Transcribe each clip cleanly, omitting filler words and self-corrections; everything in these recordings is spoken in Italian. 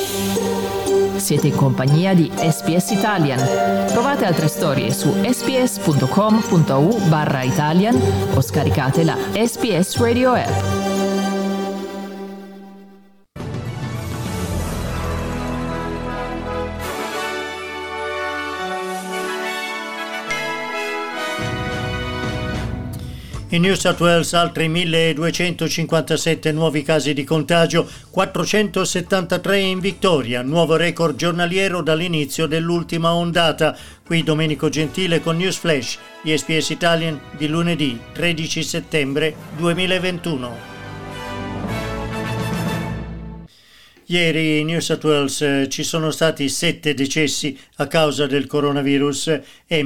Siete in compagnia di SBS Italian. Trovate altre storie su sbs.com.au/Italian o scaricate la SBS Radio app. In New South Wales altri 1.257 nuovi casi di contagio, 473 in Victoria, nuovo record giornaliero dall'inizio dell'ultima ondata. Qui Domenico Gentile con News Flash di SBS Italian di lunedì 13 settembre 2021. Ieri in New South Wales ci sono stati 7 decessi a causa del coronavirus e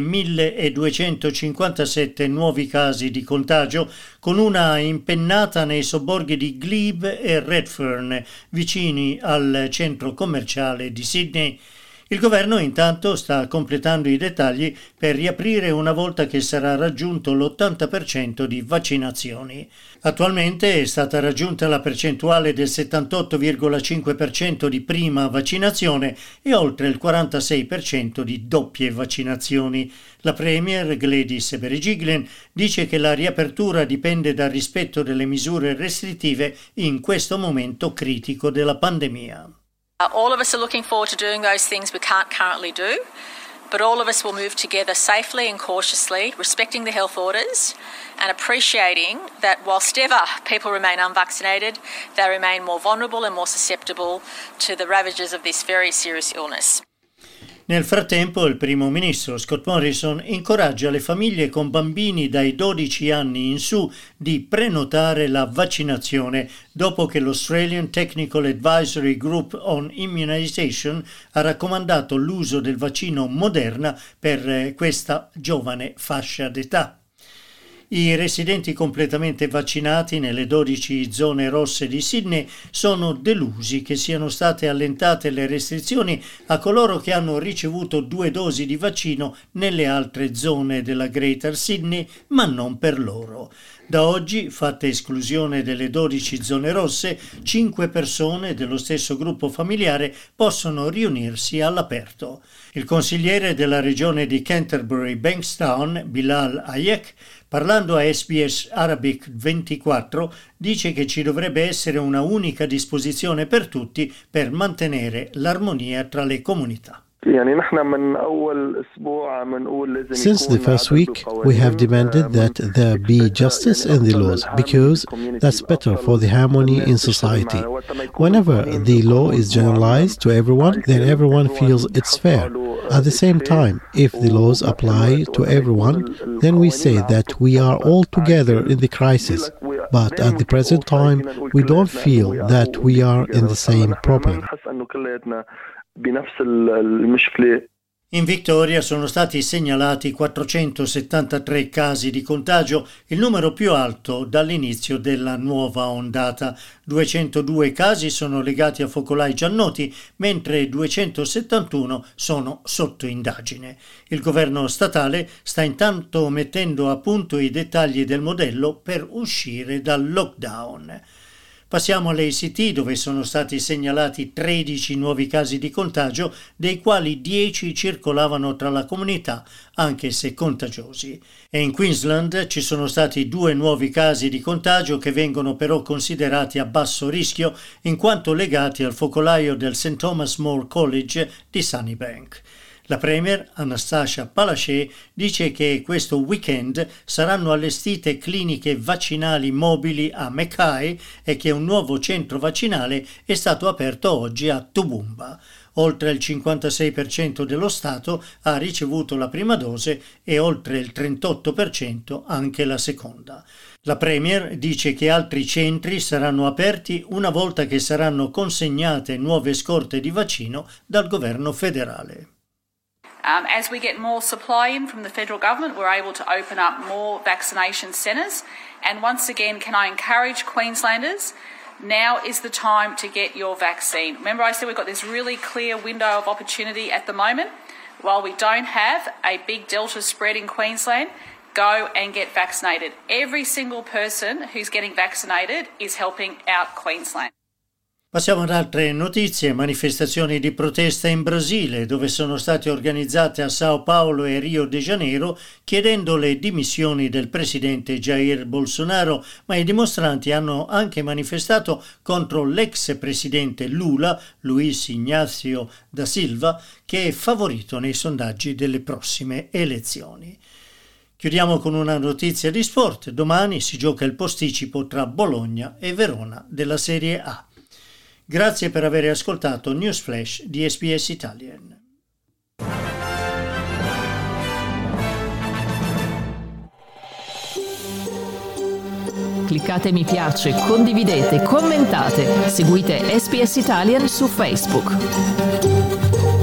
1.257 nuovi casi di contagio, con una impennata nei sobborghi di Glebe e Redfern, vicini al centro commerciale di Sydney. Il governo intanto sta completando i dettagli per riaprire una volta che sarà raggiunto l'80% di vaccinazioni. Attualmente è stata raggiunta la percentuale del 78,5% di prima vaccinazione e oltre il 46% di doppie vaccinazioni. La Premier Gladys Berejiklian dice che la riapertura dipende dal rispetto delle misure restrittive in questo momento critico della pandemia. All of us are looking forward to doing those things we can't currently do, but all of us will move together safely and cautiously, respecting the health orders and appreciating that whilst ever people remain unvaccinated, they remain more vulnerable and more susceptible to the ravages of this very serious illness. Nel frattempo, il primo ministro Scott Morrison incoraggia le famiglie con bambini dai 12 anni in su di prenotare la vaccinazione dopo che l'Australian Technical Advisory Group on Immunization ha raccomandato l'uso del vaccino Moderna per questa giovane fascia d'età. I residenti completamente vaccinati nelle 12 zone rosse di Sydney sono delusi che siano state allentate le restrizioni a coloro che hanno ricevuto 2 dosi di vaccino nelle altre zone della Greater Sydney, ma non per loro. Da oggi, fatta esclusione delle 12 zone rosse, 5 persone dello stesso gruppo familiare possono riunirsi all'aperto. Il consigliere della regione di Canterbury Bankstown, Bilal Hayek, parlando a SBS Arabic 24, dice che ci dovrebbe essere una unica disposizione per tutti per mantenere l'armonia tra le comunità. Since the first week, we have demanded that there be justice in the laws because that's better for the harmony in society. Whenever the law is generalized to everyone, then everyone feels it's fair. At the same time, if the laws apply to everyone, then we say that we are all together in the crisis. But at the present time, we don't feel that we are in the same problem. In Victoria sono stati segnalati 473 casi di contagio, il numero più alto dall'inizio della nuova ondata. 202 casi sono legati a focolai già noti, mentre 271 sono sotto indagine. Il governo statale sta intanto mettendo a punto i dettagli del modello per uscire dal lockdown. Passiamo all'ACT, dove sono stati segnalati 13 nuovi casi di contagio, dei quali 10 circolavano tra la comunità, anche se contagiosi. E in Queensland ci sono stati 2 nuovi casi di contagio che vengono però considerati a basso rischio, in quanto legati al focolaio del St. Thomas More College di Sunnybank. La Premier, Anastasia Palaszczuk, dice che questo weekend saranno allestite cliniche vaccinali mobili a Mackay e che un nuovo centro vaccinale è stato aperto oggi a Toowoomba. Oltre il 56% dello Stato ha ricevuto la prima dose e oltre il 38% anche la seconda. La Premier dice che altri centri saranno aperti una volta che saranno consegnate nuove scorte di vaccino dal governo federale. As we get more supply in from the federal government, we're able to open up more vaccination centres. And once again, can I encourage Queenslanders, now is the time to get your vaccine. Remember I said we've got this really clear window of opportunity at the moment. While we don't have a big Delta spread in Queensland, go and get vaccinated. Every single person who's getting vaccinated is helping out Queensland. Passiamo ad altre notizie. Manifestazioni di protesta in Brasile, dove sono state organizzate a Sao Paulo e Rio de Janeiro, chiedendo le dimissioni del presidente Jair Bolsonaro, ma i dimostranti hanno anche manifestato contro l'ex presidente Lula, Luiz Inácio da Silva, che è favorito nei sondaggi delle prossime elezioni. Chiudiamo con una notizia di sport. Domani si gioca il posticipo tra Bologna e Verona della Serie A. Grazie per aver ascoltato News Flash di SBS Italian. Cliccate mi piace, condividete, commentate, seguite SBS Italian su Facebook.